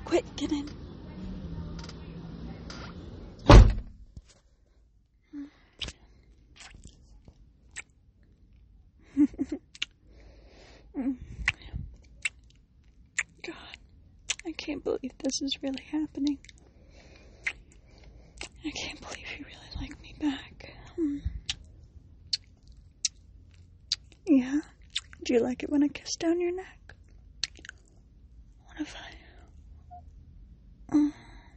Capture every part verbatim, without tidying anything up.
Quick, get in. God, I can't believe this is really happening. I can't believe you really like me back. Hmm. Yeah? Do you like it when I kiss down your neck? What if I... Uh,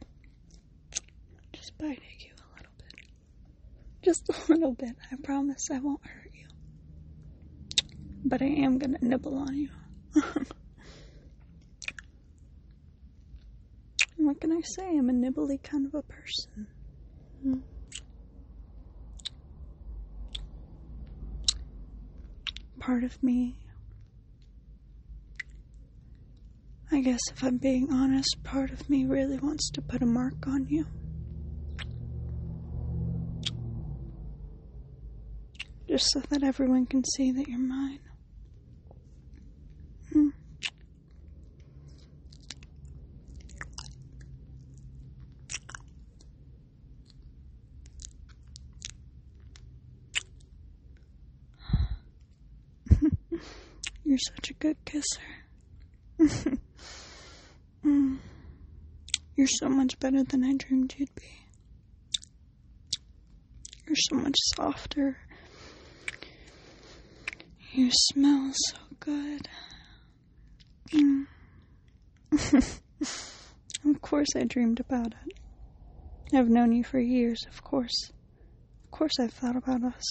just bite at you a little bit. Just a little bit. I promise I won't hurt you. But I am gonna nibble on you. What can I say? I'm a nibbly kind of a person. Hmm. Part of me, I guess if I'm being honest, part of me really wants to put a mark on you. Just so that everyone can see that you're mine. Hmm. You're such a good kisser. mm. You're so much better than I dreamed you'd be. You're so much softer. You smell so good. Mm. Of course I dreamed about it. I've known you for years, of course. Of course I've thought about us.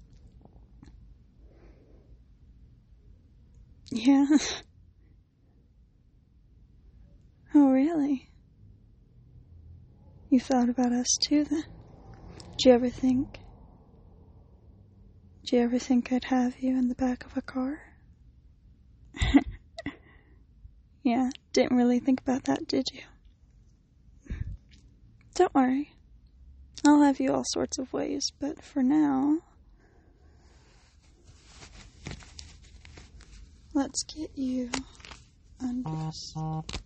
Yeah. Oh, really? You thought about us too, then? Did you ever think? Did you ever think I'd have you in the back of a car? Yeah, didn't really think about that, did you? Don't worry. I'll have you all sorts of ways, but for now... let's get you undressed.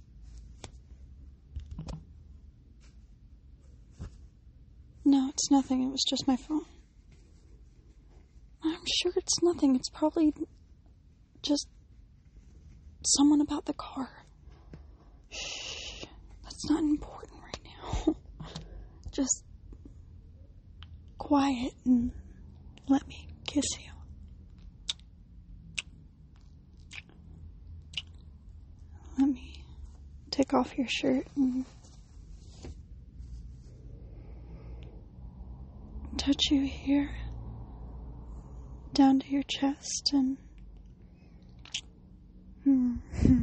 No, it's nothing. It was just my phone. I'm sure it's nothing. It's probably just someone about the car. Shh. That's not important right now. Just quiet and let me kiss you. Let me take off your shirt and touch you here, down to your chest, and mm-hmm.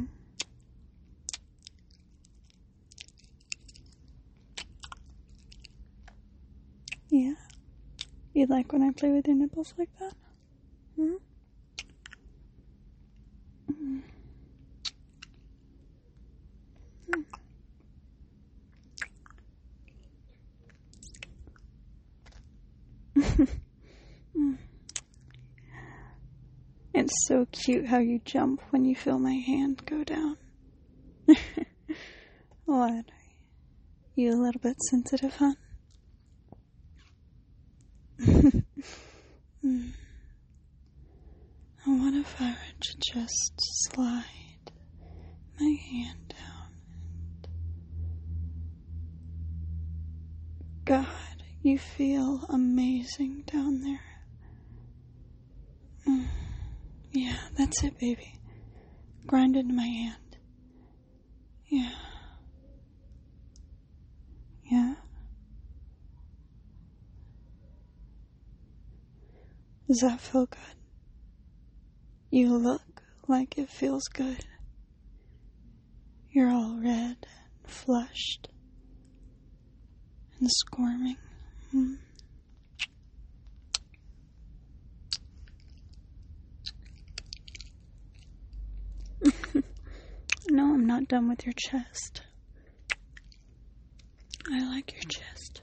Yeah, you like when I play with your nipples like that? Hmm? Mm. It's so cute how you jump when you feel my hand go down. What? You a little bit sensitive, huh? mm. What if I were to just slide my hand down and... God, you feel amazing down there. Mm. Yeah, that's it, baby. Grind into my hand. Yeah. Yeah. Does that feel good? You look like it feels good. You're all red and flushed and squirming. Mm. No, I'm not done with your chest. I like your chest.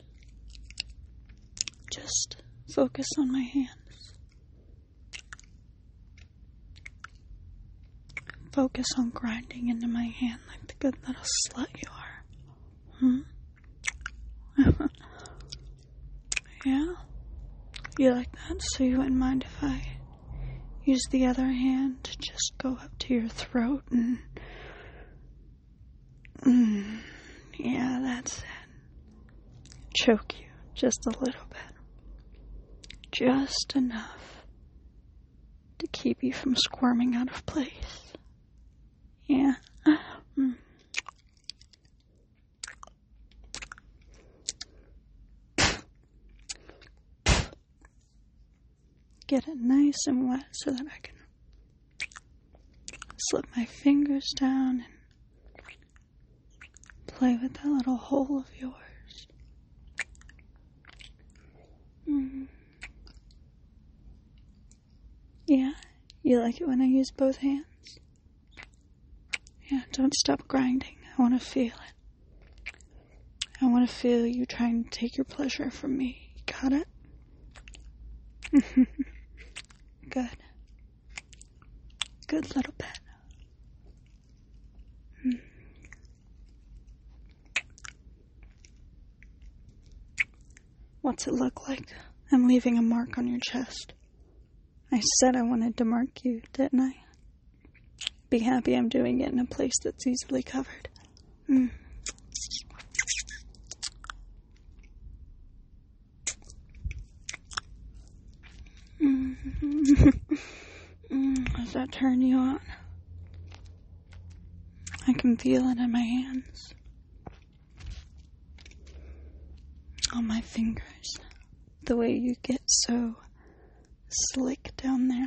Just focus on my hands. focus on grinding into my hand like the good little slut you are. Hmm? Yeah? You like that? So you wouldn't mind if I use the other hand to just go up to your throat and... Mm, yeah, that's it. Choke you just a little bit. Just enough to keep you from squirming out of place. Yeah. Mm. Get it nice and wet so that I can slip my fingers down and play with that little hole of yours. Mm. Yeah, you like it when I use both hands? Yeah, don't stop grinding. I want to feel it. I want to feel you trying to take your pleasure from me. Got it? Good. Good little pet. Mm. What's it look like? I'm leaving a mark on your chest. I said I wanted to mark you, didn't I? Be happy I'm doing it in a place that's easily covered. Mm. Mm, does that turn you on? I can feel it in my hands. On my fingers. The way you get so slick down there.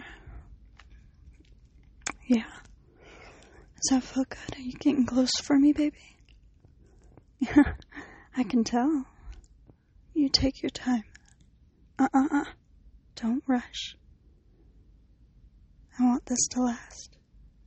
Yeah. Does that feel good? Are you getting close for me, baby? Yeah, I can tell. You take your time. Uh-uh-uh. Don't rush. I want this to last.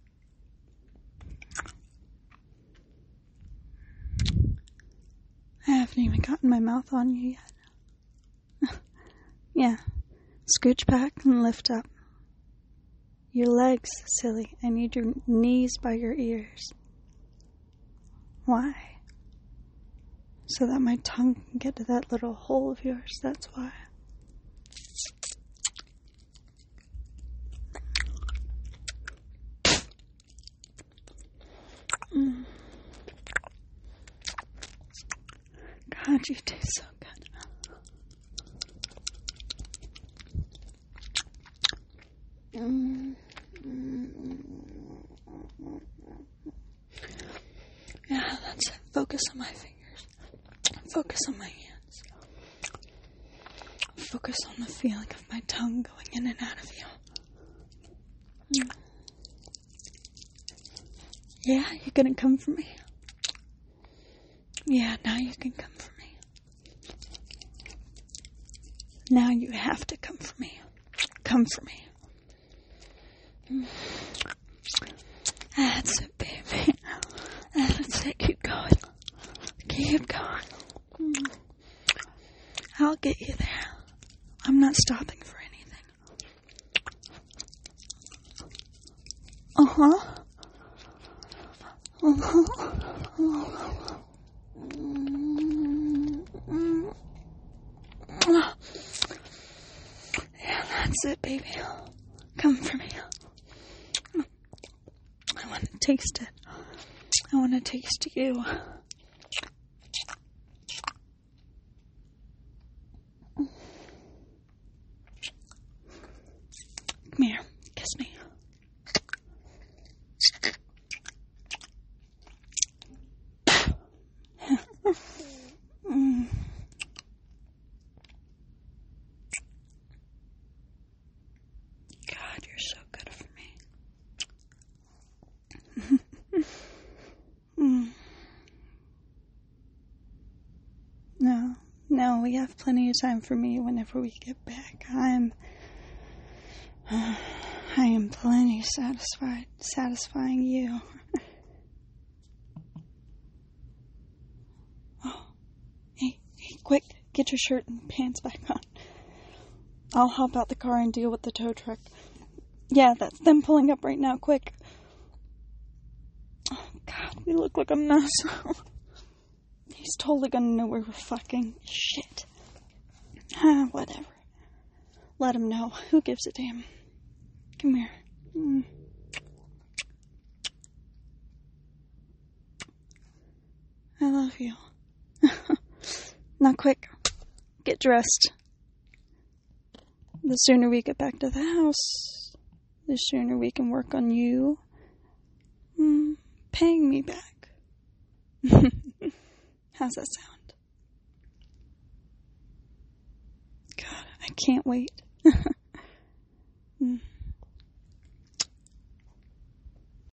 I haven't even gotten my mouth on you yet. Yeah. Scooch back and lift up. Your legs, silly. I need your knees by your ears. Why? So that my tongue can get to that little hole of yours. That's why. Mm. God, you taste so good. Mm. Yeah, that's it. Focus on my fingers. Focus on my hands. Focus on the feeling of my tongue going in and out of you. Mm. Yeah, you're gonna come for me? Yeah, now you can come for me. Now you have to come for me. Come for me. Mm. That's it, baby. That's it. Keep going. Keep going. Mm. I'll get you there. I'm not stopping for anything. Uh-huh. Uh-huh. Mm-hmm. Yeah, that's it, baby. Come for me. I want to taste it. I want to taste you. Come here. Kiss me. Mm. God, you're so good for me. mm. No, no, we have plenty of time for me whenever we get back. I'm, uh, I am plenty satisfied, satisfying you. Oh, hey, hey, quick, get your shirt and pants back on. I'll hop out the car and deal with the tow truck. Yeah, that's them pulling up right now, quick. We look like a mess. He's totally gonna know we were fucking. Shit. Ah, whatever. Let him know. Who gives a damn? Come here. Mm. I love you. Now quick. Get dressed. The sooner we get back to the house, the sooner we can work on you mm, paying me back. How's that sound? God, I can't wait. mm.